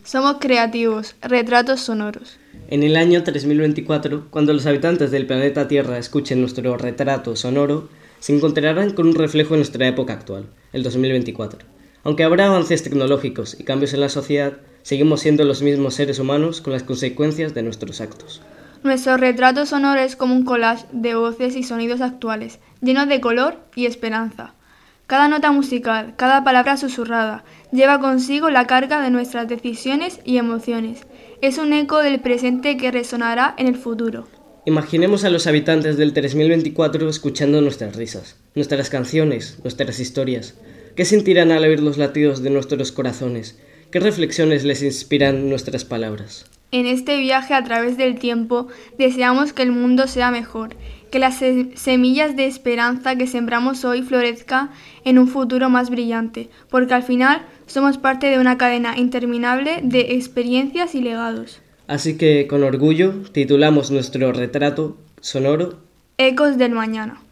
Somos creativos, retratos sonoros. En el año 3024, cuando los habitantes del planeta Tierra escuchen nuestro retrato sonoro, se encontrarán con un reflejo en nuestra época actual, el 2024. Aunque habrá avances tecnológicos y cambios en la sociedad, seguimos siendo los mismos seres humanos con las consecuencias de nuestros actos. Nuestro retrato sonoro es como un collage de voces y sonidos actuales, llenos de color y esperanza. Cada nota musical, cada palabra susurrada, lleva consigo la carga de nuestras decisiones y emociones. Es un eco del presente que resonará en el futuro. Imaginemos a los habitantes del 3024 escuchando nuestras risas, nuestras canciones, nuestras historias. ¿Qué sentirán al oír los latidos de nuestros corazones? ¿Qué reflexiones les inspiran nuestras palabras? En este viaje a través del tiempo deseamos que el mundo sea mejor, que las semillas de esperanza que sembramos hoy florezcan en un futuro más brillante, porque al final somos parte de una cadena interminable de experiencias y legados. Así que, con orgullo, titulamos nuestro retrato sonoro Ecos del mañana.